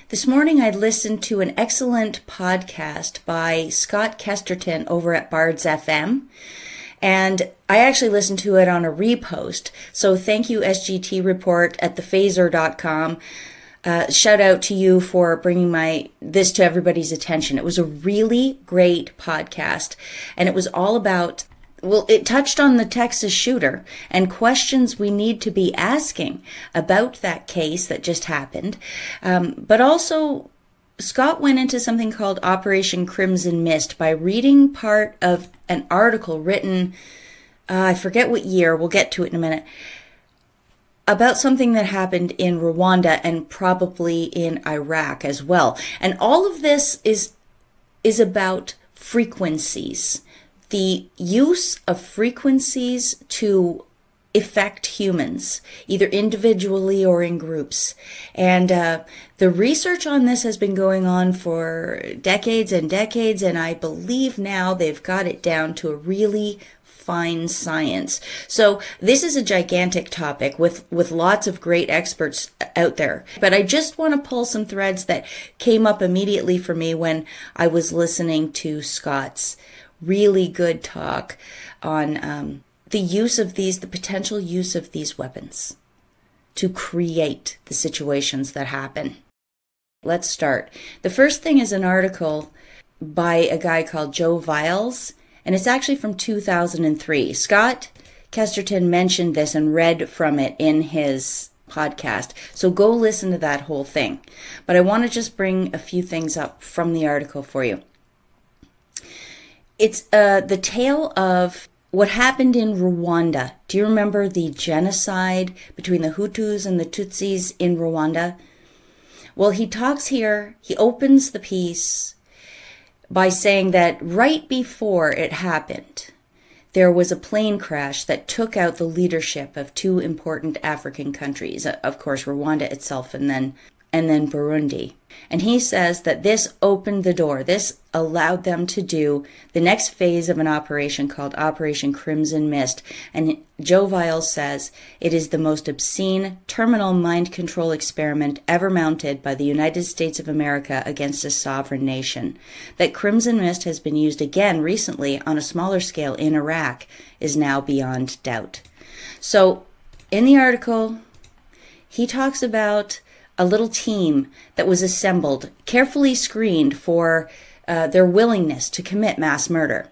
This morning I listened to an excellent podcast by Scott Kesterton over at Bards FM. And I actually listened to it on a repost. So thank you, SGT Report at thephaser.com. Shout out to you for bringing this to everybody's attention. It was a really great podcast. And it was all about, it touched on the Texas shooter and questions we need to be asking about that case that just happened. But also, Scott went into something called Operation Crimson Mist by reading part of an article written, I forget what year, we'll get to it in a minute, about something that happened in Rwanda and probably in Iraq as well. And all of this is about frequencies. The use of frequencies to affect humans, either individually or in groups. And the research on this has been going on for decades and decades, and I believe now they've got it down to a really fine science. So this is a gigantic topic with lots of great experts out there. But I just want to pull some threads that came up immediately for me when I was listening to Scott's really good talk on the potential use of these weapons to create the situations that happen. Let's start. The first thing is an article by a guy called Joe Viles, and it's actually from 2003. Scott Kesterton mentioned this and read from it in his podcast, so go listen to that whole thing. But I want to just bring a few things up from the article for you. It's the tale of what happened in Rwanda. Do you remember the genocide between the Hutus and the Tutsis in Rwanda? Well, he opens the piece by saying that right before it happened, there was a plane crash that took out the leadership of two important African countries, of course, Rwanda itself and then Burundi. And he says that this opened the door. This allowed them to do the next phase of an operation called Operation Crimson Mist. And Joe Viles says it is the most obscene terminal mind control experiment ever mounted by the United States of America against a sovereign nation. That Crimson Mist has been used again recently on a smaller scale in Iraq is now beyond doubt. So in the article, he talks about a little team that was assembled, carefully screened for their willingness to commit mass murder.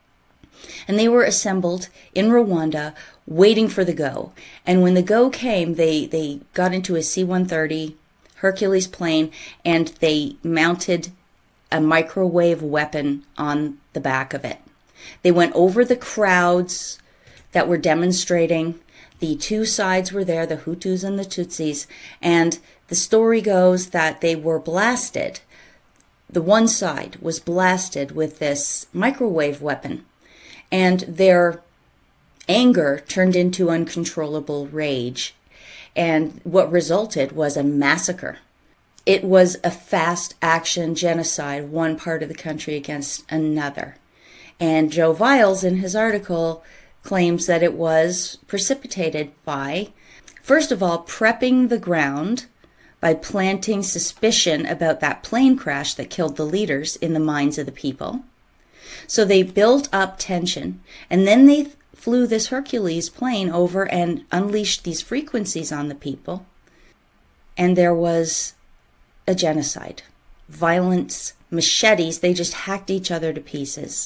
And they were assembled in Rwanda, waiting for the go. And when the go came, they got into a C-130 Hercules plane, and they mounted a microwave weapon on the back of it. They went over the crowds that were demonstrating. The two sides were there, the Hutus and the Tutsis, and the story goes that they were blasted. The one side was blasted with this microwave weapon, and their anger turned into uncontrollable rage, and what resulted was a massacre. It was a fast action genocide, one part of the country against another. And Joe Viles, in his article, claims that it was precipitated by, first of all, prepping the ground by planting suspicion about that plane crash that killed the leaders in the minds of the people. So they built up tension, and then they flew this Hercules plane over and unleashed these frequencies on the people, and there was a genocide. Violence, machetes, they just hacked each other to pieces.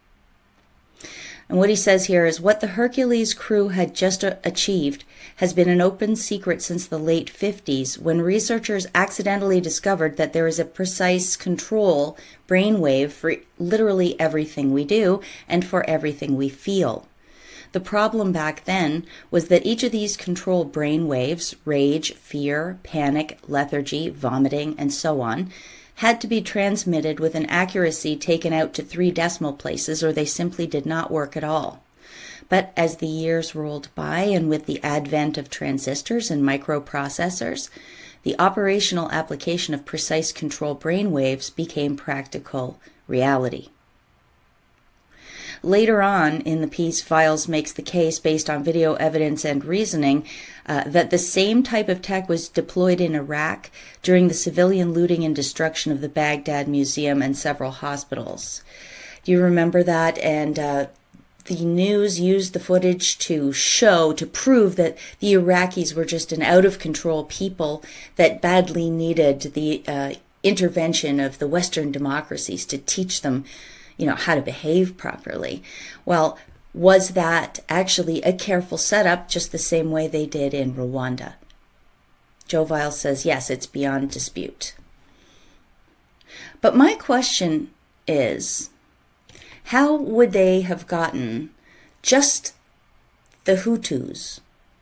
And what he says here is what the Hercules crew had just achieved has been an open secret since the late 50s, when researchers accidentally discovered that there is a precise control brainwave for literally everything we do and for everything we feel. The problem back then was that each of these control brainwaves, rage, fear, panic, lethargy, vomiting, and so on, had to be transmitted with an accuracy taken out to 3 decimal places, or they simply did not work at all. But as the years rolled by, and with the advent of transistors and microprocessors, the operational application of precise control brainwaves became practical reality. Later on in the piece, Viles makes the case based on video evidence and reasoning that the same type of tech was deployed in Iraq during the civilian looting and destruction of the Baghdad Museum and several hospitals. Do you remember that? And the news used the footage to prove that the Iraqis were just an out-of-control people that badly needed the intervention of the Western democracies to teach them, how to behave properly. Well, was that actually a careful setup, just the same way they did in Rwanda? Joe Viles says, yes, it's beyond dispute. But my question is, how would they have gotten just the Hutus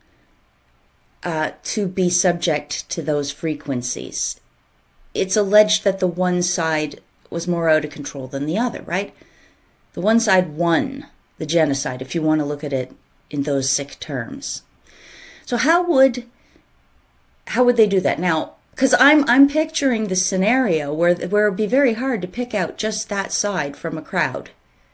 to be subject to those frequencies? It's alleged that the one side was more out of control than the other, right? The one side won the genocide, if you want to look at it in those sick terms. So how would they do that? Now, because I'm picturing the scenario where it would be very hard to pick out just that side from a crowd.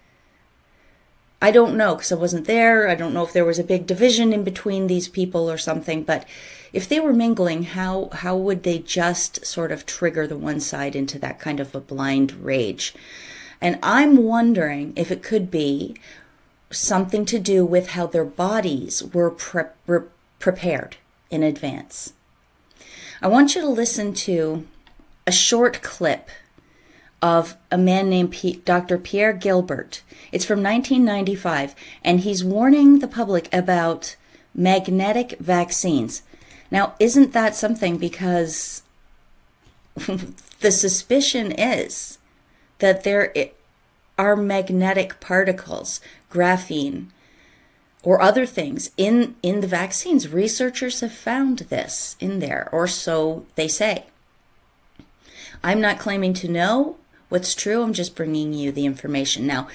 I don't know, because I wasn't there. I don't know if there was a big division in between these people or something, but if they were mingling, how would they just sort of trigger the one side into that kind of a blind rage? And I'm wondering if it could be something to do with how their bodies were prepared in advance. I want you to listen to a short clip of a man named Dr. Pierre Gilbert. It's from 1995, and he's warning the public about magnetic vaccines. Now, isn't that something? Because the suspicion is that there are magnetic particles, graphene, or other things in the vaccines. Researchers have found this in there, or so they say. I'm not claiming to know what's true. I'm just bringing you the information. Now,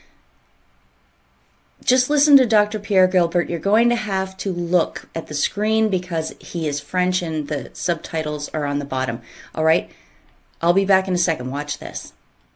just listen to Dr. Pierre Gilbert. You're going to have to look at the screen because he is French and the subtitles are on the bottom. All right? I'll be back in a second. Watch this.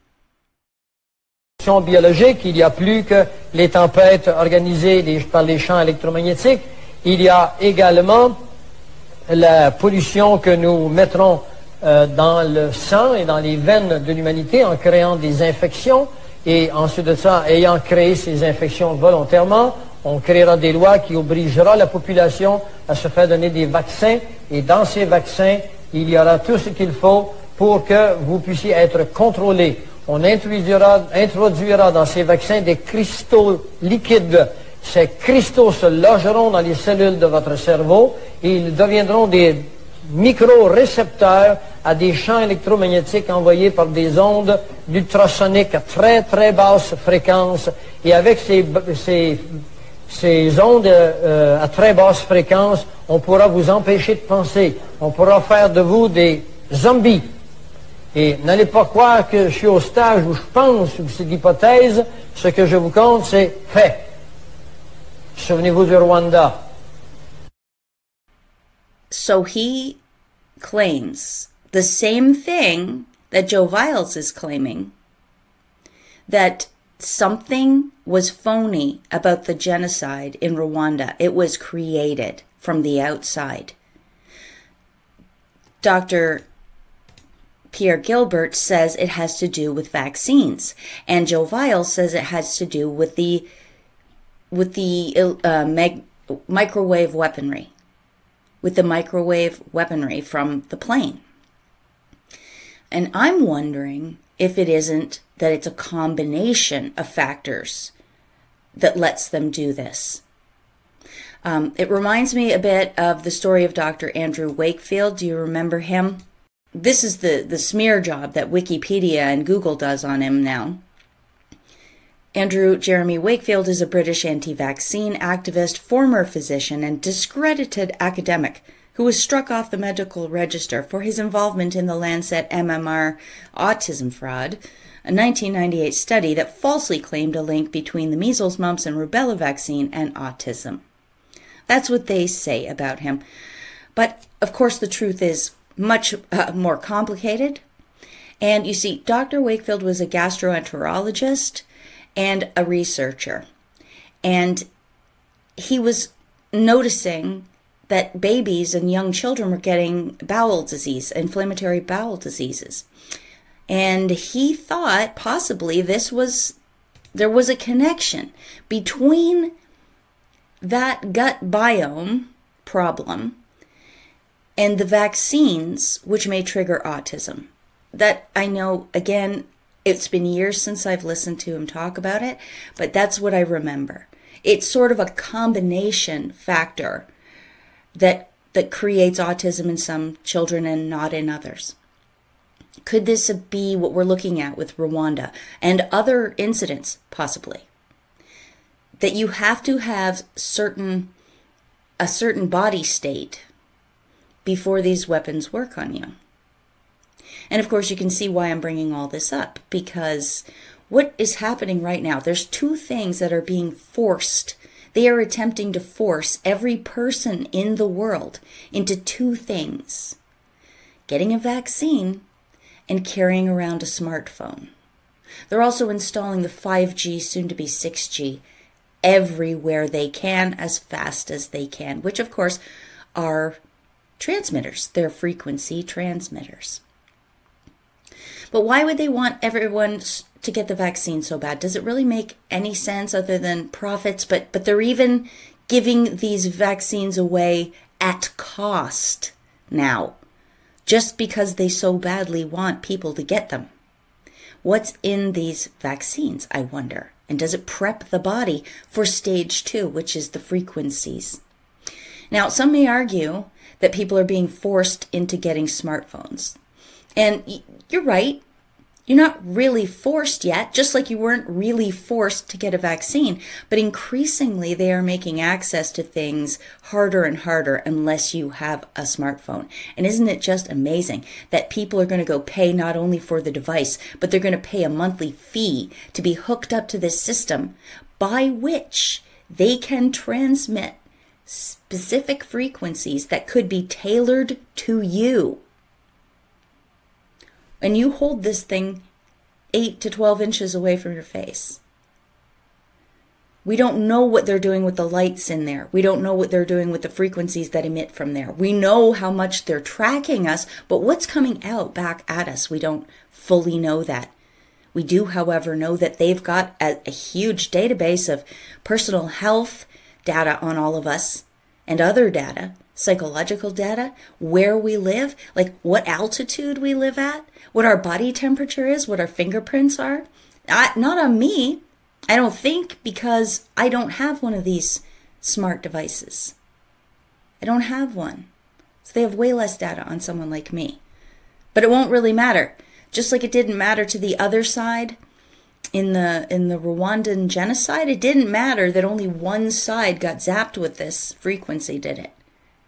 Biologique, il y a plus que les tempêtes organisées par les champs électromagnétiques. Il y a également la pollution que nous mettrons dans le sang et dans les veines de l'humanité en créant des infections. Et ensuite de ça, ayant créé ces infections volontairement, on créera des lois qui obligera la population à se faire donner des vaccins. Et dans ces vaccins, il y aura tout ce qu'il faut pour que vous puissiez être contrôlés. On introduira dans ces vaccins des cristaux liquides. Ces cristaux se logeront dans les cellules de votre cerveau et ils deviendront des micro-récepteurs à des champs électromagnétiques envoyés par des ondes ultrasoniques à très très basse fréquence. Et avec ces ondes à très basse fréquence, on pourra vous empêcher de penser. On pourra faire de vous des zombies. Et n'allez pas croire que je suis au stage où je pense, ou c'est l'hypothèse. Ce que je vous compte, c'est fait. Souvenez-vous du Rwanda. So he claims the same thing that Joe Viles is claiming, that something was phony about the genocide in Rwanda. It was created from the outside. Dr. Pierre Gilbert says it has to do with vaccines, and Joe Viles says it has to do with the microwave weaponry, from the plane. And I'm wondering if it isn't that it's a combination of factors that lets them do this. It reminds me a bit of the story of Dr. Andrew Wakefield. Do you remember him? This is the smear job that Wikipedia and Google does on him now. Andrew Jeremy Wakefield is a British anti-vaccine activist, former physician, and discredited academic who was struck off the medical register for his involvement in the Lancet MMR autism fraud, a 1998 study that falsely claimed a link between the measles, mumps, and rubella vaccine and autism. That's what they say about him. But, of course, the truth is much more complicated. And you see, Dr. Wakefield was a gastroenterologist, and a researcher. And he was noticing that babies and young children were getting bowel disease, inflammatory bowel diseases. And he thought possibly there was a connection between that gut biome problem and the vaccines, which may trigger autism. That, I know, again, it's been years since I've listened to him talk about it, but that's what I remember. It's sort of a combination factor that creates autism in some children and not in others. Could this be what we're looking at with Rwanda and other incidents, possibly? That you have to have a certain body state before these weapons work on you. And of course, you can see why I'm bringing all this up, because what is happening right now, there's two things that are being forced. They are attempting to force every person in the world into two things: getting a vaccine and carrying around a smartphone. They're also installing the 5G, soon to be 6G, everywhere they can, as fast as they can, which of course are transmitters. They're frequency transmitters. But why would they want everyone to get the vaccine so bad? Does it really make any sense other than profits? But they're even giving these vaccines away at cost now, just because they so badly want people to get them. What's in these vaccines, I wonder? And does it prep the body for stage 2, which is the frequencies? Now, some may argue that people are being forced into getting smartphones. And you're right. You're not really forced yet, just like you weren't really forced to get a vaccine. But increasingly, they are making access to things harder and harder unless you have a smartphone. And isn't it just amazing that people are going to go pay not only for the device, but they're going to pay a monthly fee to be hooked up to this system by which they can transmit specific frequencies that could be tailored to you. And you hold this thing 8 to 12 inches away from your face. We don't know what they're doing with the lights in there. We don't know what they're doing with the frequencies that emit from there. We know how much they're tracking us, but what's coming out back at us, we don't fully know that. We do, however, know that they've got a huge database of personal health data on all of us and other data, psychological data, where we live, like what altitude we live at, what our body temperature is, what our fingerprints are. Not on me, I don't think, because I don't have one of these smart devices. I don't have one. So they have way less data on someone like me. But it won't really matter. Just like it didn't matter to the other side in the Rwandan genocide, it didn't matter that only one side got zapped with this frequency, did it?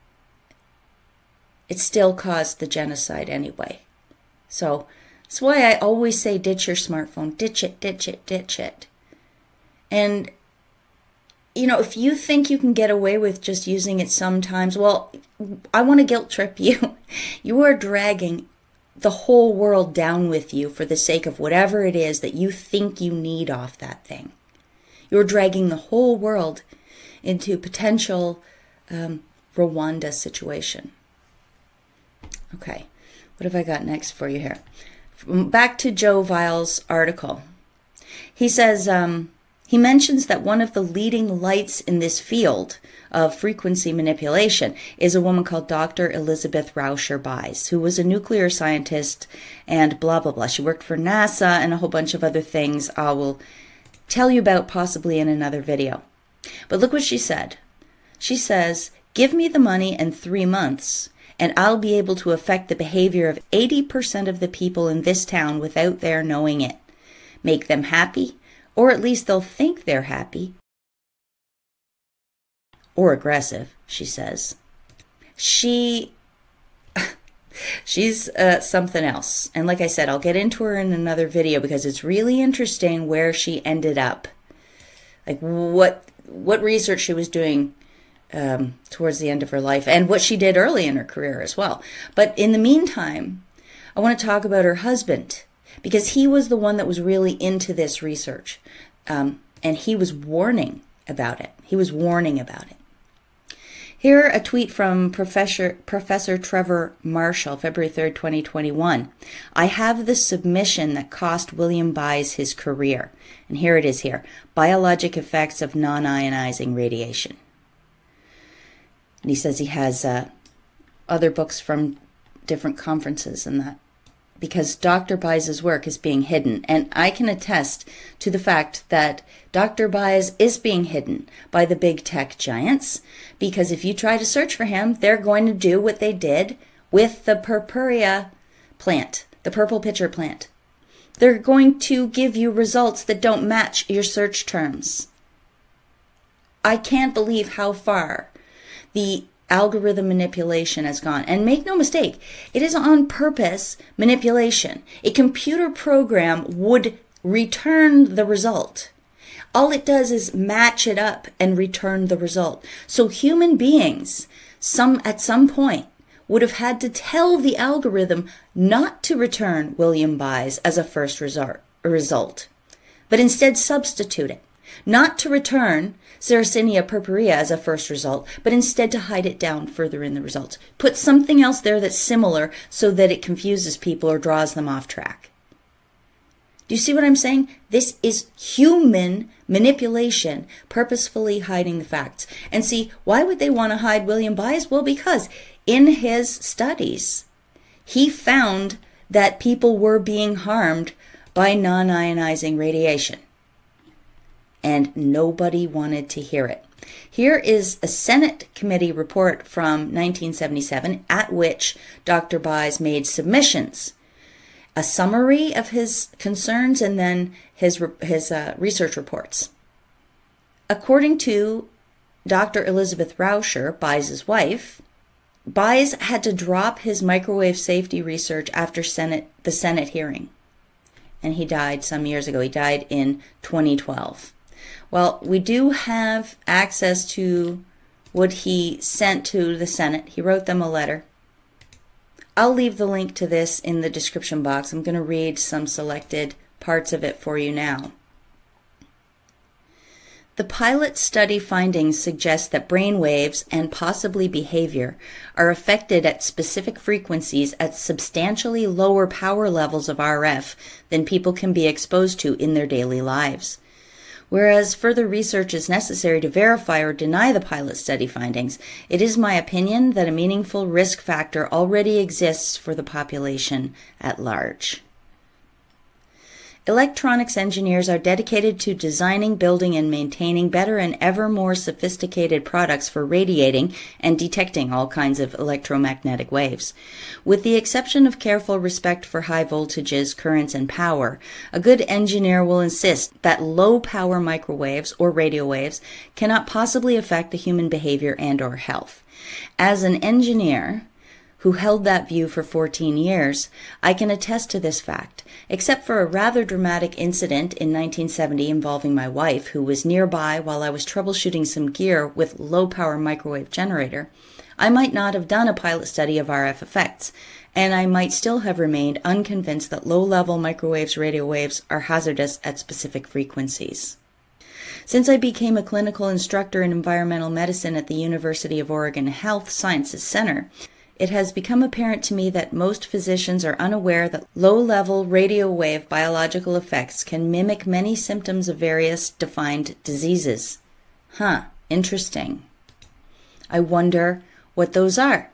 It still caused the genocide anyway. So that's why I always say ditch your smartphone. Ditch it, ditch it, ditch it. And, you know, if you think you can get away with just using it sometimes, well, I want to guilt trip you. You are dragging the whole world down with you for the sake of whatever it is that you think you need off that thing. You're dragging the whole world into potential Rwanda situation. Okay, what have I got next for you here? Back to Joe Vile's article. He says, he mentions that one of the leading lights in this field of frequency manipulation is a woman called Dr. Elizabeth Rauscher-Buys, who was a nuclear scientist and blah, blah, blah. She worked for NASA and a whole bunch of other things I will tell you about possibly in another video. But look what she said. She says, "Give me the money in 3 months, and I'll be able to affect the behavior of 80% of the people in this town without their knowing it. Make them happy, or at least they'll think they're happy. Or aggressive," she says. She's something else. And like I said, I'll get into her in another video because it's really interesting where she ended up. Like what research she was doing towards the end of her life and what she did early in her career as well. But in the meantime, I want to talk about her husband because he was the one that was really into this research. and he was warning about it. Here, a tweet from Professor Trevor Marshall, February 3rd, 2021. I have the submission that cost William Buys his career. And here it is here. Biologic effects of non-ionizing radiation. And he says he has other books from different conferences and that. Because Dr. Buys' work is being hidden. And I can attest to the fact that Dr. Buys is being hidden by the big tech giants. Because if you try to search for him, they're going to do what they did with the purpurea plant, the purple pitcher plant. They're going to give you results that don't match your search terms. I can't believe how far the algorithm manipulation has gone. And make no mistake, it is on purpose manipulation. A computer program would return the result. All it does is match it up and return the result. So human beings, at some point, would have had to tell the algorithm not to return William Buys as a first result, but instead substitute it. Not to return Sarracenia purpurea as a first result, but instead to hide it down further in the results. Put something else there that's similar so that it confuses people or draws them off track. Do you see what I'm saying? This is human manipulation, purposefully hiding the facts. And see, why would they want to hide William Buys? Well, because in his studies, he found that people were being harmed by non-ionizing radiation. And nobody wanted to hear it. Here is a Senate committee report from 1977 at which Dr. Buys made submissions, a summary of his concerns, and then his research reports. According to Dr. Elizabeth Rauscher, Buys' wife, Buys had to drop his microwave safety research after the Senate hearing. And he died some years ago. He died in 2012. Well, we do have access to what he sent to the Senate. He wrote them a letter. I'll leave the link to this in the description box. I'm going to read some selected parts of it for you now. The pilot study findings suggest that brain waves and possibly behavior are affected at specific frequencies at substantially lower power levels of RF than people can be exposed to in their daily lives. Whereas further research is necessary to verify or deny the pilot study findings, it is my opinion that a meaningful risk factor already exists for the population at large. Electronics engineers are dedicated to designing, building, and maintaining better and ever more sophisticated products for radiating and detecting all kinds of electromagnetic waves. With the exception of careful respect for high voltages, currents, and power, a good engineer will insist that low-power microwaves or radio waves cannot possibly affect the human behavior and/or health. As an engineer who held that view for 14 years, I can attest to this fact. Except for a rather dramatic incident in 1970 involving my wife, who was nearby while I was troubleshooting some gear with low-power microwave generator, I might not have done a pilot study of RF effects, and I might still have remained unconvinced that low-level microwaves, radio waves are hazardous at specific frequencies. Since I became a clinical instructor in environmental medicine at the University of Oregon Health Sciences Center, it has become apparent to me that most physicians are unaware that low-level radio wave biological effects can mimic many symptoms of various defined diseases. Interesting. I wonder what those are.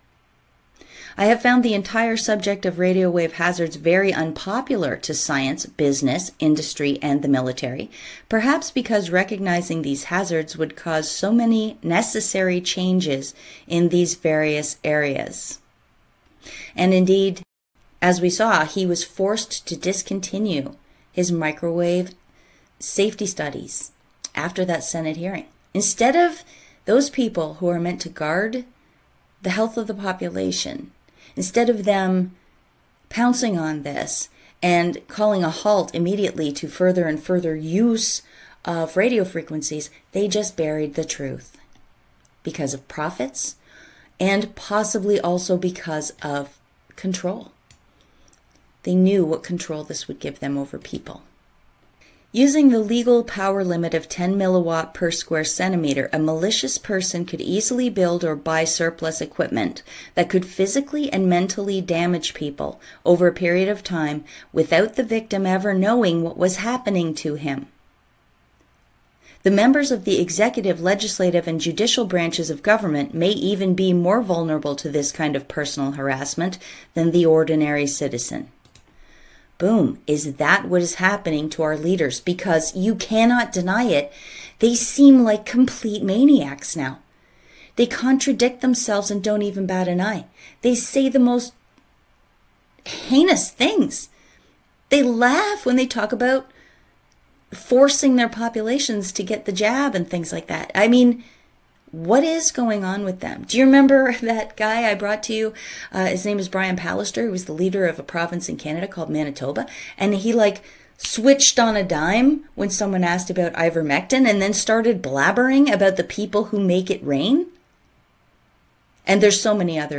I have found the entire subject of radio wave hazards very unpopular to science, business, industry, and the military, perhaps because recognizing these hazards would cause so many necessary changes in these various areas. And indeed, as we saw, he was forced to discontinue his microwave safety studies after that Senate hearing. Instead of those people who are meant to guard the health of the population, instead of them pouncing on this and calling a halt immediately to further and further use of radio frequencies, they just buried the truth because of profits and possibly also because of control. They knew what control this would give them over people. Using the legal power limit of 10 milliwatt per square centimeter, a malicious person could easily build or buy surplus equipment that could physically and mentally damage people over a period of time without the victim ever knowing what was happening to him. The members of the executive, legislative, and judicial branches of government may even be more vulnerable to this kind of personal harassment than the ordinary citizen. Boom. Is that what is happening to our leaders? Because you cannot deny it. They seem like complete maniacs now. They contradict themselves and don't even bat an eye. They say the most heinous things. They laugh when they talk about forcing their populations to get the jab and things like that. I mean, what is going on with them? Do you remember that guy I brought to you? His name is Brian Pallister. He was the leader of a province in Canada called Manitoba. And he switched on a dime when someone asked about ivermectin and then started blabbering about the people who make it rain. And there's so many other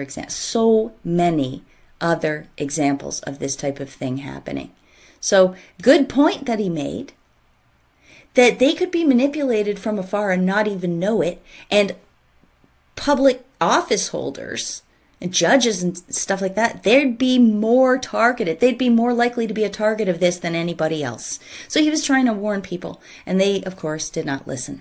examples of this type of thing happening. So good point that he made, that they could be manipulated from afar and not even know it. And public office holders and judges and stuff like that, they'd be more targeted. They'd be more likely to be a target of this than anybody else. So he was trying to warn people, and they, of course, did not listen.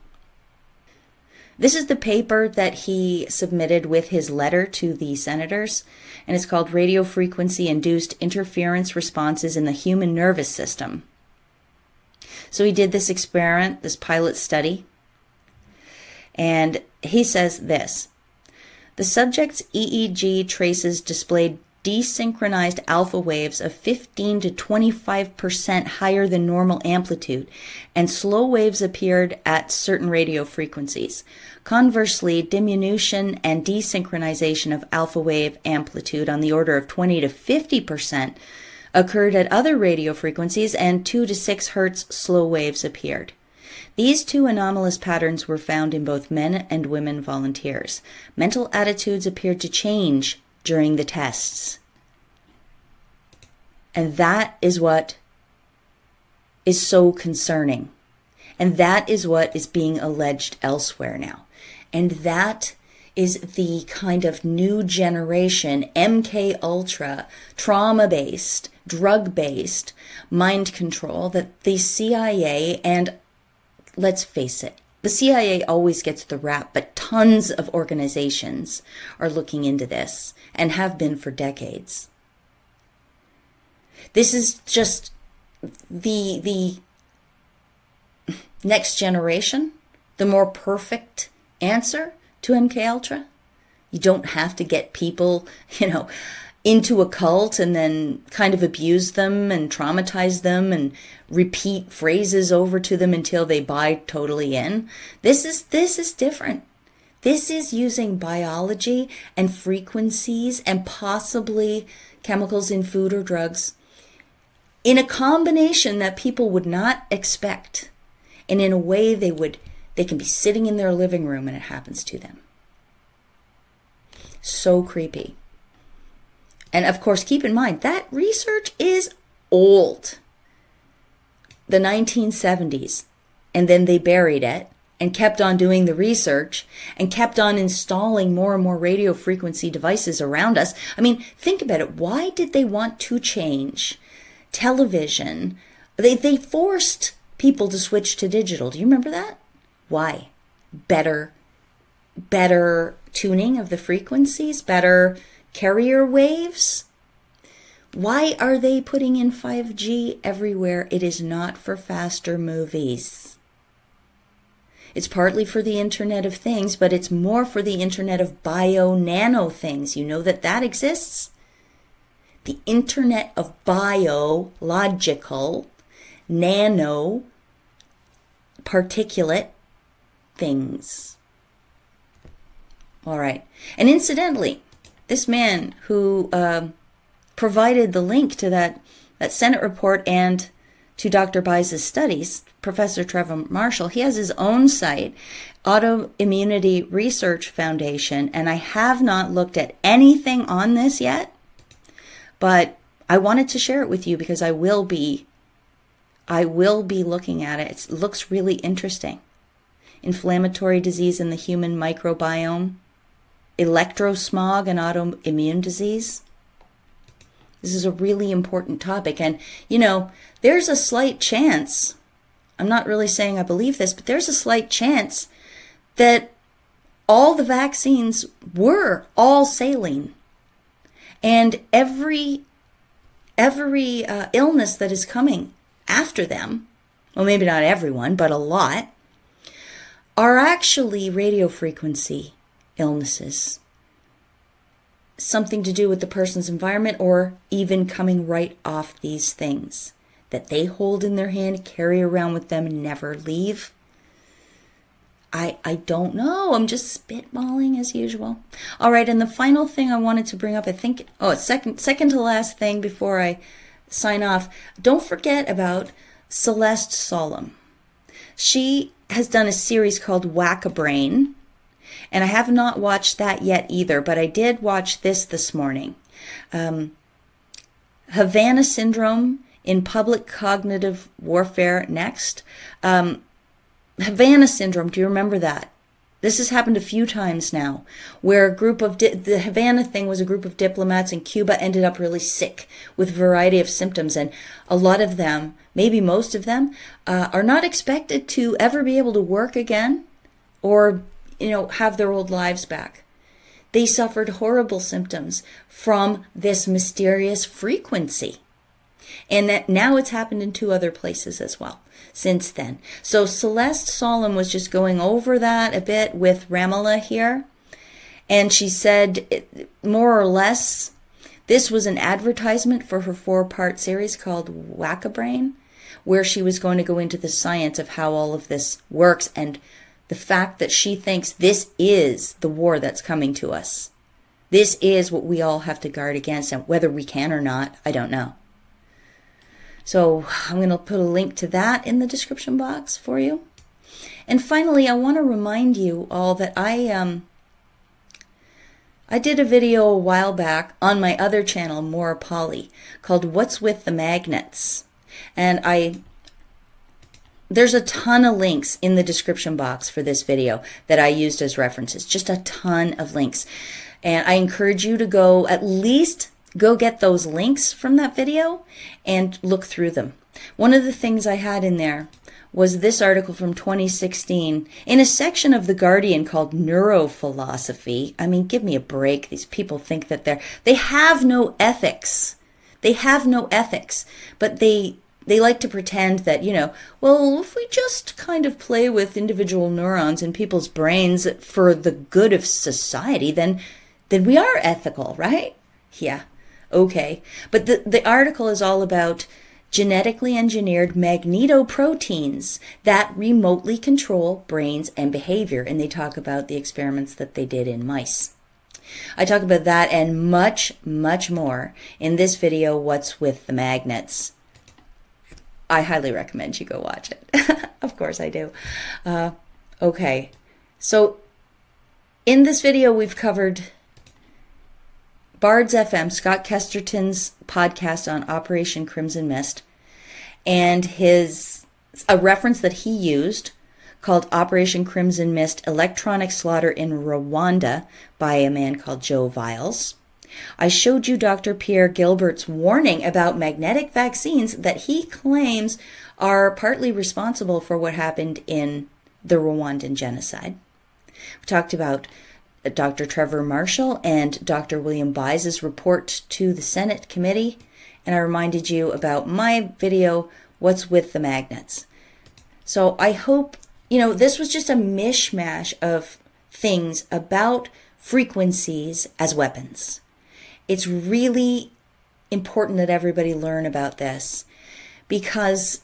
This is the paper that he submitted with his letter to the senators, and it's called Radio Frequency Induced Interference Responses in the Human Nervous System. So he did this experiment, this pilot study, and he says this: the subject's EEG traces displayed desynchronized alpha waves of 15 to 25% higher than normal amplitude, and slow waves appeared at certain radio frequencies. Conversely, diminution and desynchronization of alpha wave amplitude on the order of 20 to 50% occurred at other radio frequencies, and 2 to 6 hertz slow waves appeared. These two anomalous patterns were found in both men and women volunteers. Mental attitudes appeared to change during the tests. And that is what is so concerning. And that is what is being alleged elsewhere now. And that is the kind of new generation, MK Ultra, trauma-based, drug-based mind control that the CIA, and let's face it, the CIA always gets the rap, but tons of organizations are looking into this and have been for decades. This is just the next generation, the more perfect answer to MK Ultra. You don't have to get people, into a cult and then kind of abuse them and traumatize them and repeat phrases over to them until they buy totally in. This is different. This is using biology and frequencies and possibly chemicals in food or drugs in a combination that people would not expect, and in a way they can be sitting in their living room and it happens to them. So creepy. And of course, keep in mind, that research is old. The 1970s. And then they buried it and kept on doing the research and kept on installing more and more radio frequency devices around us. I mean, think about it. Why did they want to change television? They forced people to switch to digital. Do you remember that? Why? Better tuning of the frequencies, better carrier waves. Why are they putting in 5G everywhere? It is not for faster movies. It's partly for the Internet of Things, but it's more for the Internet of bio-nano things. You know that exists? The Internet of biological, nano, particulate things. All right. And incidentally, this man who provided the link to that Senate report and to Dr. Baez's studies, Professor Trevor Marshall, he has his own site, Autoimmunity Research Foundation, and I have not looked at anything on this yet, but I wanted to share it with you because I will be I will be looking at it. It looks really interesting. Inflammatory disease in the human microbiome, electrosmog and autoimmune disease. This is a really important topic. And, there's a slight chance, I'm not really saying I believe this, but there's a slight chance that all the vaccines were all saline. And every illness that is coming after them, well, maybe not everyone, but a lot, are actually radiofrequency illnesses. Something to do with the person's environment, or even coming right off these things that they hold in their hand, carry around with them, and never leave. I don't know. I'm just spitballing as usual. All right, and the final thing I wanted to bring up, I think, second to last thing before I sign off. Don't forget about Celeste Solum. She has done a series called Whack-A-Brain, and I have not watched that yet either, but I did watch this morning. Havana Syndrome in Public Cognitive Warfare Next. Havana Syndrome, do you remember that? This has happened a few times now, where a group of, the Havana thing was a group of diplomats in Cuba ended up really sick with a variety of symptoms, and a lot of them, maybe most of them, are not expected to ever be able to work again or, have their old lives back. They suffered horrible symptoms from this mysterious frequency. And that now it's happened in 2 other places as well since then. So Celeste Solum was just going over that a bit with Ramala here. And she said, more or less, this was an advertisement for her 4-part series called Whack-A-Brain, where she was going to go into the science of how all of this works and the fact that she thinks this is the war that's coming to us. This is what we all have to guard against, and whether we can or not, I don't know. So I'm going to put a link to that in the description box for you. And finally, I want to remind you all that I did a video a while back on my other channel, More Polly, called What's with the Magnets? And there's a ton of links in the description box for this video that I used as references, just a ton of links. And I encourage you to go get those links from that video and look through them. One of the things I had in there was this article from 2016 in a section of The Guardian called Neurophilosophy. I mean, give me a break. These people think that they have no ethics. They have no ethics, but they like to pretend that, well, if we just kind of play with individual neurons in people's brains for the good of society, then we are ethical, right? Yeah. Okay, but the article is all about genetically engineered magnetoproteins that remotely control brains and behavior, and they talk about the experiments that they did in mice. I talk about that and much, much more in this video, What's with the Magnets. I highly recommend you go watch it. Of course I do. Okay, so in this video we've covered Bards FM, Scott Kesterton's podcast on Operation Crimson Mist, and a reference that he used called Operation Crimson Mist, Electronic Slaughter in Rwanda by a man called Joe Viles. I showed you Dr. Pierre Gilbert's warning about magnetic vaccines that he claims are partly responsible for what happened in the Rwandan genocide. We talked about Dr. Trevor Marshall and Dr. William Bies's report to the Senate committee, and I reminded you about my video, What's with the Magnets? So I hope, this was just a mishmash of things about frequencies as weapons. It's really important that everybody learn about this because,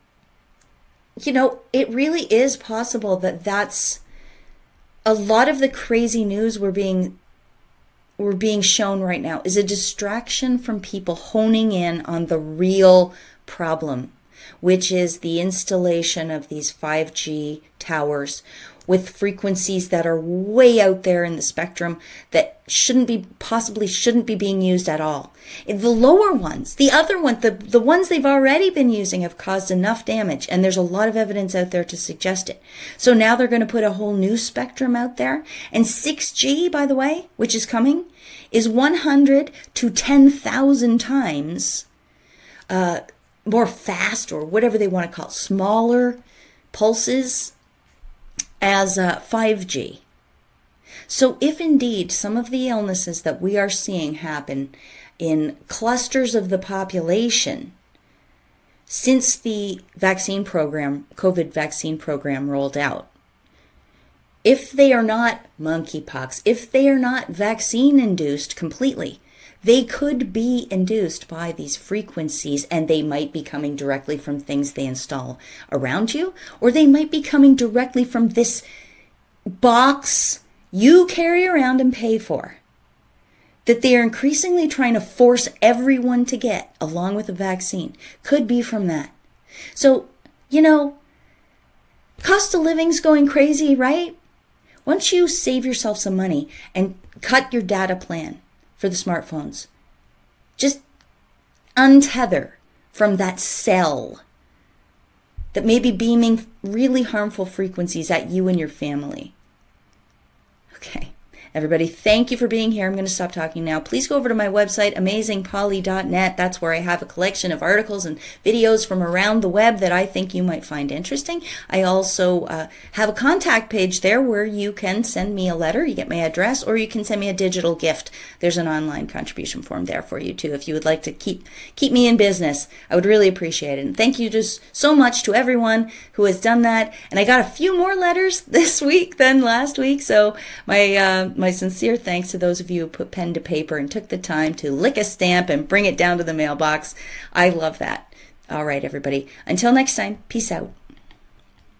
it really is possible that that's a lot of the crazy news we're being shown right now is a distraction from people honing in on the real problem, which is the installation of these 5G towers with frequencies that are way out there in the spectrum that possibly shouldn't be being used at all. The lower ones, the other ones, the ones they've already been using have caused enough damage, and there's a lot of evidence out there to suggest it. So now they're going to put a whole new spectrum out there. And 6G, by the way, which is coming, is 100 to 10,000 times more fast, or whatever they want to call it, smaller pulses as 5G. So if indeed some of the illnesses that we are seeing happen in clusters of the population since the vaccine program, COVID vaccine program rolled out, if they are not monkeypox, if they are not vaccine induced completely, they could be induced by these frequencies, and they might be coming directly from things they install around you, or they might be coming directly from this box you carry around and pay for, that they are increasingly trying to force everyone to get along with a vaccine. Could be from that. So, cost of living's going crazy, right? Once you save yourself some money and cut your data plan for the smartphones, just untether from that cell that may be beaming really harmful frequencies at you and your family. Okay. Everybody, thank you for being here. I'm going to stop talking now. Please go over to my website, amazingpolly.net. That's where I have a collection of articles and videos from around the web that I think you might find interesting. I also have a contact page there where you can send me a letter. You get my address, or you can send me a digital gift. There's an online contribution form there for you too, if you would like to keep me in business. I would really appreciate it. And thank you just so much to everyone who has done that. And I got a few more letters this week than last week, so my sincere thanks to those of you who put pen to paper and took the time to lick a stamp and bring it down to the mailbox. I love that. All right, everybody. Until next time, peace out.